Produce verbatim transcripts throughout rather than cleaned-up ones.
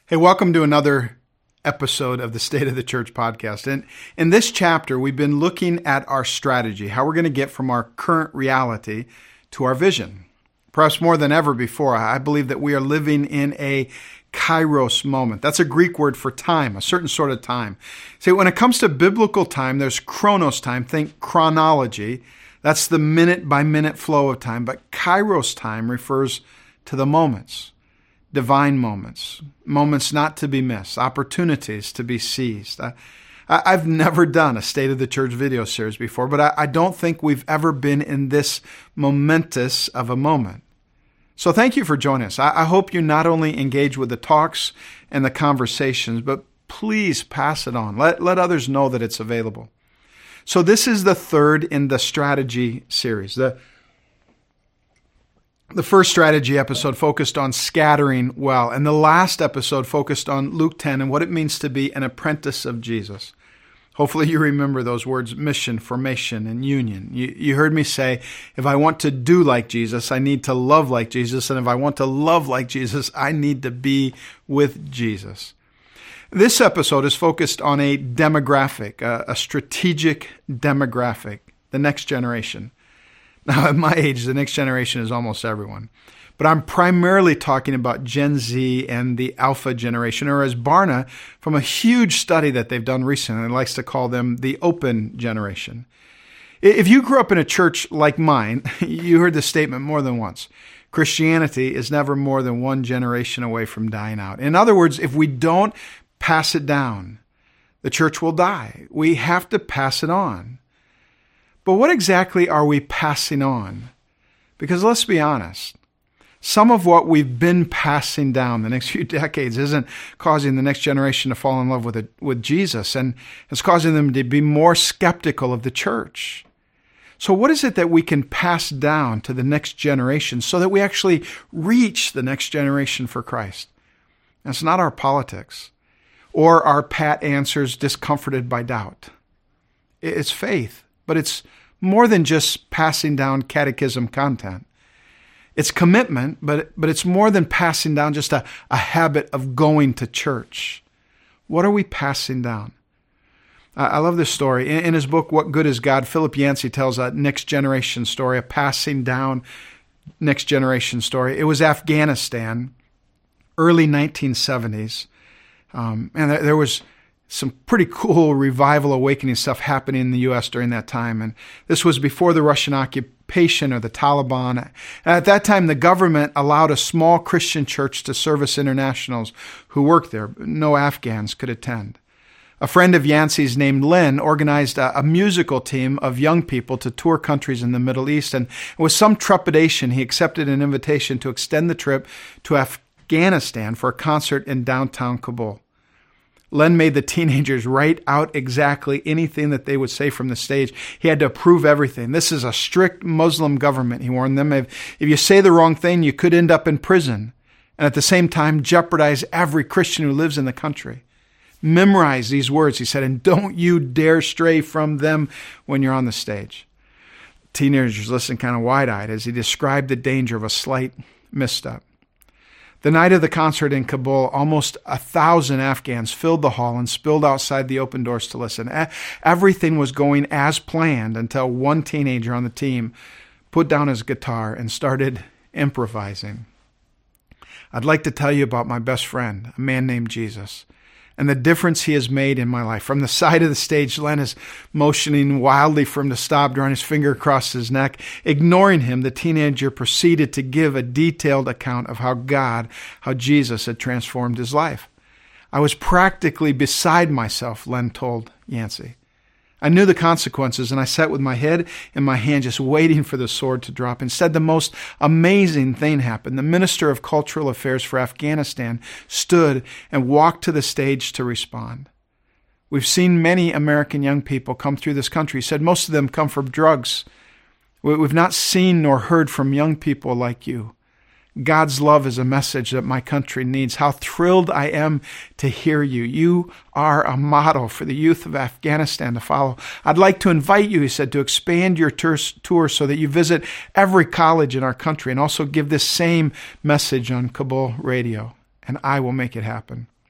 Hey, welcome to another episode of the State of the Church podcast. And in this chapter, we've been looking at our strategy, how we're going to get from our current reality to our vision. Perhaps more than ever before, I believe that we are living in a kairos moment. That's a Greek word for time, a certain sort of time. See, when it comes to biblical time, there's chronos time. Think chronology. That's the minute by minute flow of time. But kairos time refers to the moments. Divine moments, moments not to be missed, opportunities to be seized. I, I've never done a State of the Church video series before, but I, I don't think we've ever been in this momentous of a moment. So thank you for joining us. I, I hope you not only engage with the talks and the conversations, but please pass it on. Let, let others know that it's available. So this is the third in the strategy series. The The first strategy episode focused on scattering well, and the last episode focused on Luke ten and what it means to be an apprentice of Jesus. Hopefully you remember those words, mission, formation, and union. You, you heard me say, if I want to do like Jesus, I need to love like Jesus, and if I want to love like Jesus, I need to be with Jesus. This episode is focused on a demographic, a, a strategic demographic, the next generation. Now, at my age, the next generation is almost everyone. But I'm primarily talking about Gen Z and the Alpha generation, or as Barna, from a huge study that they've done recently, likes to call them the Open generation. If you grew up in a church like mine, you heard this statement more than once. Christianity is never more than one generation away from dying out. In other words, if we don't pass it down, the church will die. We have to pass it on. But what exactly are we passing on? Because let's be honest, some of what we've been passing down the next few decades isn't causing the next generation to fall in love with it, with Jesus, and it's causing them to be more skeptical of the church. So what is it that we can pass down to the next generation so that we actually reach the next generation for Christ? And it's not our politics or our pat answers discomforted by doubt. It's faith. But it's more than just passing down catechism content. It's commitment, but, but it's more than passing down just a, a habit of going to church. What are we passing down? I, I love this story. In, in his book, What Good Is God?, Philip Yancey tells a next generation story, a passing down next generation story. It was Afghanistan, early nineteen seventies. Um, and there, there was some pretty cool revival awakening stuff happening in the U S during that time. And this was before the Russian occupation or the Taliban. And at that time, the government allowed a small Christian church to service internationals who worked there. No Afghans could attend. A friend of Yancey's named Lynn organized a, a musical team of young people to tour countries in the Middle East. And with some trepidation, he accepted an invitation to extend the trip to Afghanistan for a concert in downtown Kabul. Len made the teenagers write out exactly anything that they would say from the stage. He had to approve everything. This is a strict Muslim government, he warned them. If, if you say the wrong thing, you could end up in prison, and at the same time jeopardize every Christian who lives in the country. Memorize these words, he said, and don't you dare stray from them when you're on the stage. Teenagers listened kind of wide-eyed as he described the danger of a slight misstep. The night of the concert in Kabul, almost a thousand Afghans filled the hall and spilled outside the open doors to listen. Everything was going as planned until one teenager on the team put down his guitar and started improvising. I'd like to tell you about my best friend, a man named Jesus, and the difference he has made in my life. From the side of the stage, Len is motioning wildly for him to stop, drawing his finger across his neck. Ignoring him, the teenager proceeded to give a detailed account of how God, how Jesus had transformed his life. I was practically beside myself, Len told Yancey. I knew the consequences, and I sat with my head in my hand just waiting for the sword to drop. Instead, the most amazing thing happened. The Minister of Cultural Affairs for Afghanistan stood and walked to the stage to respond. We've seen many American young people come through this country. He said most of them come from drugs. We've not seen nor heard from young people like you. God's love is a message that my country needs. How thrilled I am to hear you. You are a model for the youth of Afghanistan to follow. I'd like to invite you, he said, to expand your tour so that you visit every college in our country and also give this same message on Kabul radio, and I will make it happen.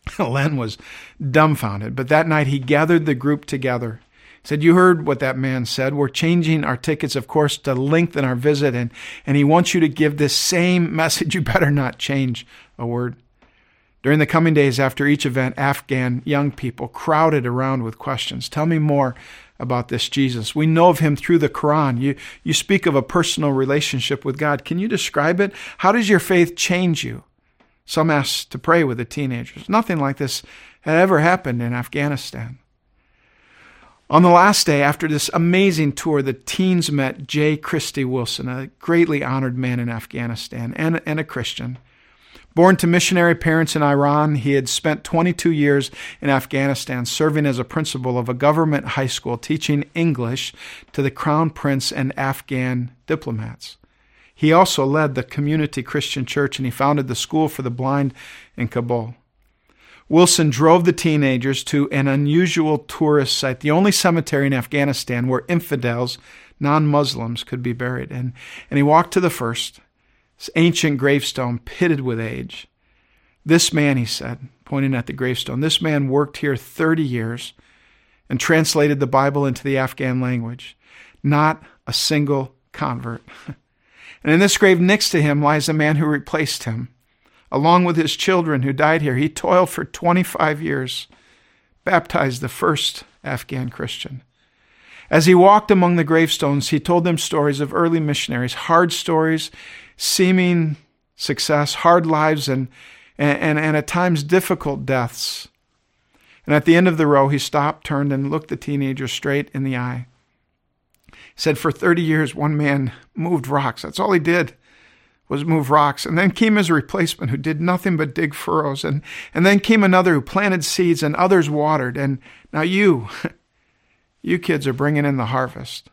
Len was dumbfounded, but that night he gathered the group together. He said, you heard what that man said. We're changing our tickets, of course, to lengthen our visit, and, and he wants you to give this same message. You better not change a word. During the coming days after each event, Afghan young people crowded around with questions. Tell me more about this Jesus. We know of him through the Quran. You, you speak of a personal relationship with God. Can you describe it? How does your faith change you? Some asked to pray with the teenagers. Nothing like this had ever happened in Afghanistan. On the last day, after this amazing tour, the teens met J. Christy Wilson, a greatly honored man in Afghanistan and, and a Christian. Born to missionary parents in Iran, he had spent twenty-two years in Afghanistan serving as a principal of a government high school, teaching English to the Crown Prince and Afghan diplomats. He also led the Community Christian Church, and he founded the School for the Blind in Kabul. Wilson drove the teenagers to an unusual tourist site, the only cemetery in Afghanistan where infidels, non-Muslims, could be buried. And, and he walked to the first, this ancient gravestone pitted with age. This man, he said, pointing at the gravestone, this man worked here thirty years and translated the Bible into the Afghan language. Not a single convert. And in this grave next to him lies a man who replaced him. Along with his children who died here, he toiled for twenty-five years, baptized the first Afghan Christian. As he walked among the gravestones, he told them stories of early missionaries, hard stories, seeming success, hard lives, and, and, and at times difficult deaths. And at the end of the row, he stopped, turned, and looked the teenager straight in the eye. He said, for thirty years, one man moved rocks. That's all he did, was move rocks. And then came his replacement who did nothing but dig furrows. And, and then came another who planted seeds and others watered. And now you, you kids are bringing in the harvest.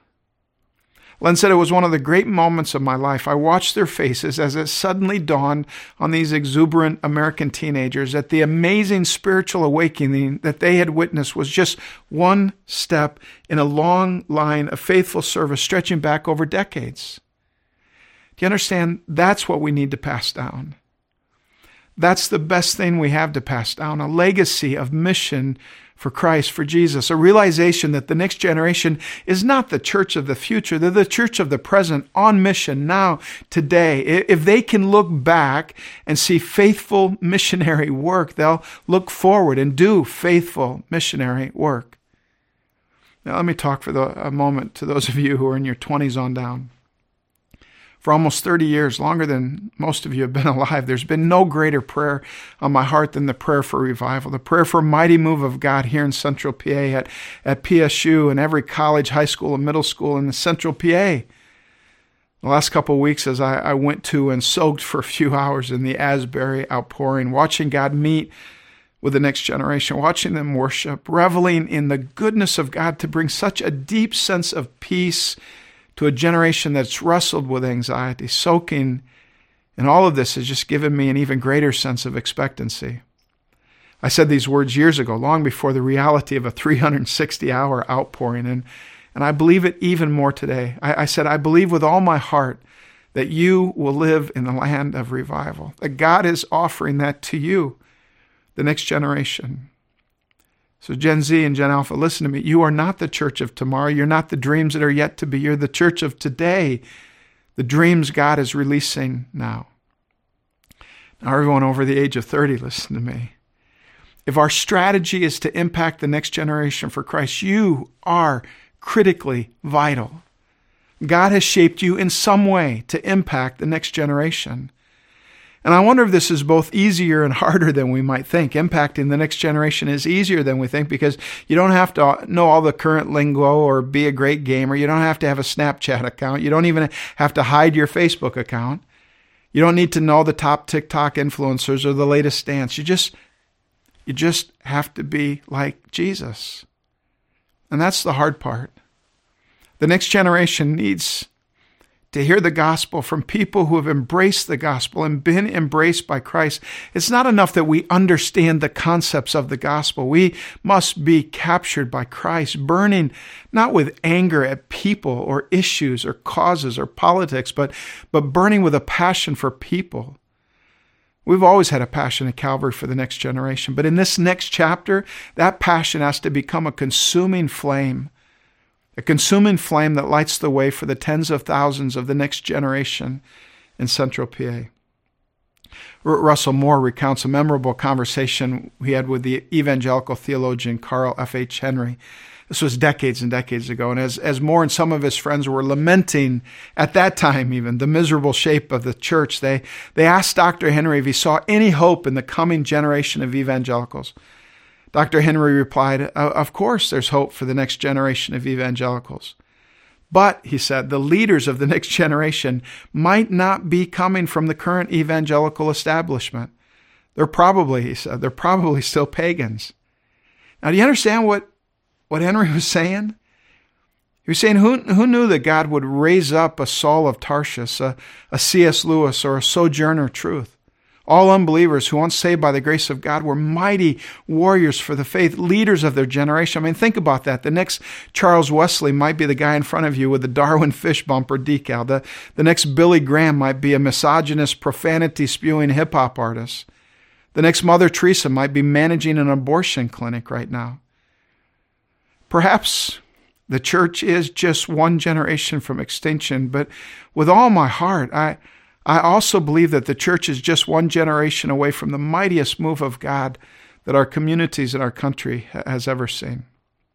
Len said, it was one of the great moments of my life. I watched their faces as it suddenly dawned on these exuberant American teenagers that the amazing spiritual awakening that they had witnessed was just one step in a long line of faithful service stretching back over decades. Do you understand? That's what we need to pass down. That's the best thing we have to pass down, a legacy of mission for Christ, for Jesus, a realization that the next generation is not the church of the future. They're the church of the present, on mission now, today. If they can look back and see faithful missionary work, they'll look forward and do faithful missionary work. Now, let me talk for the, a moment to those of you who are in your twenties on down. For almost thirty years, longer than most of you have been alive, there's been no greater prayer on my heart than the prayer for revival, the prayer for a mighty move of God here in Central P A, at, at P S U, and every college, high school, and middle school in the Central P A. The last couple of weeks, as I, I went to and soaked for a few hours in the Asbury outpouring, watching God meet with the next generation, watching them worship, reveling in the goodness of God to bring such a deep sense of peace to a generation that's wrestled with anxiety. Soaking in all of this has just given me an even greater sense of expectancy. I said these words years ago, long before the reality of a three hundred sixty hour outpouring, and, and I believe it even more today. I, I said, I believe with all my heart that you will live in the land of revival, that God is offering that to you, the next generation. So Gen Z and Gen Alpha, listen to me. You are not the church of tomorrow. You're not the dreams that are yet to be. You're the church of today, the dreams God is releasing now. Now, everyone over the age of thirty, listen to me. If our strategy is to impact the next generation for Christ, you are critically vital. God has shaped you in some way to impact the next generation. And I wonder if this is both easier and harder than we might think. Impacting the next generation is easier than we think because you don't have to know all the current lingo or be a great gamer. You don't have to have a Snapchat account. You don't even have to hide your Facebook account. You don't need to know the top TikTok influencers or the latest dance. You just, you just have to be like Jesus. And that's the hard part. The next generation needs to hear the gospel from people who have embraced the gospel and been embraced by Christ. It's not enough that we understand the concepts of the gospel. We must be captured by Christ, burning not with anger at people or issues or causes or politics, but, but burning with a passion for people. We've always had a passion at Calvary for the next generation, but in this next chapter, that passion has to become a consuming flame, a consuming flame that lights the way for the tens of thousands of the next generation in Central P A. R- Russell Moore recounts a memorable conversation he had with the evangelical theologian Carl F H Henry. This was decades and decades ago, and as, as Moore and some of his friends were lamenting, at that time even, the miserable shape of the church, they, they asked Doctor Henry if he saw any hope in the coming generation of evangelicals. Doctor Henry replied, of course there's hope for the next generation of evangelicals. But, he said, the leaders of the next generation might not be coming from the current evangelical establishment. They're probably, he said, they're probably still pagans. Now, do you understand what What Henry was saying? He was saying, who, who knew that God would raise up a Saul of Tarsus, a, a C S Lewis, or a Sojourner Truth? All unbelievers who, once saved by the grace of God, were mighty warriors for the faith, leaders of their generation. I mean, think about that. The next Charles Wesley might be the guy in front of you with the Darwin fish bumper decal. The, the next Billy Graham might be a misogynist, profanity-spewing hip-hop artist. The next Mother Teresa might be managing an abortion clinic right now. Perhaps the church is just one generation from extinction, but with all my heart, I, I also believe that the church is just one generation away from the mightiest move of God that our communities and our country has ever seen.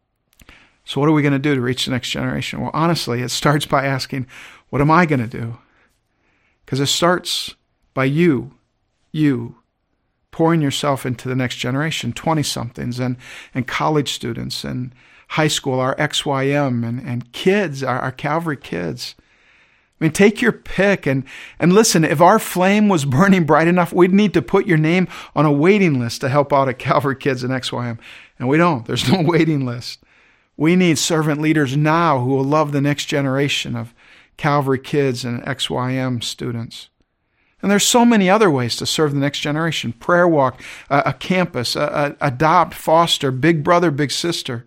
So what are we going to do to reach the next generation? Well, honestly, it starts by asking, what am I going to do? Because it starts by you, you, pouring yourself into the next generation, twenty-somethings and, and college students and high school, our X Y M, and, and kids, our, our Calvary kids. I mean, take your pick and, and listen, if our flame was burning bright enough, we'd need to put your name on a waiting list to help out at Calvary Kids and X Y M. And we don't. There's no waiting list. We need servant leaders now who will love the next generation of Calvary Kids and X Y M students. And there's so many other ways to serve the next generation. Prayer walk, a, a campus, a, a, adopt, foster, big brother, big sister.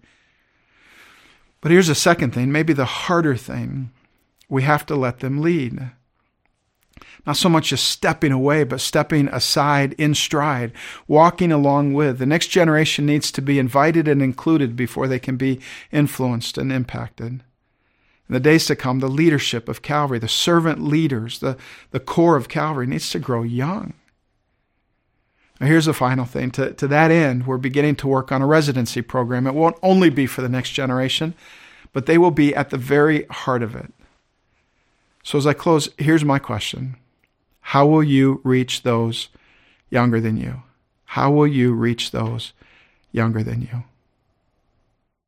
But here's the second thing, maybe the harder thing. We have to let them lead. Not so much just stepping away, but stepping aside in stride, walking along with. The next generation needs to be invited and included before they can be influenced and impacted. In the days to come, the leadership of Calvary, the servant leaders, the, the core of Calvary needs to grow young. Now here's the final thing. To, to that end, we're beginning to work on a residency program. It won't only be for the next generation, but they will be at the very heart of it. So as I close, here's my question. How will you reach those younger than you? How will you reach those younger than you?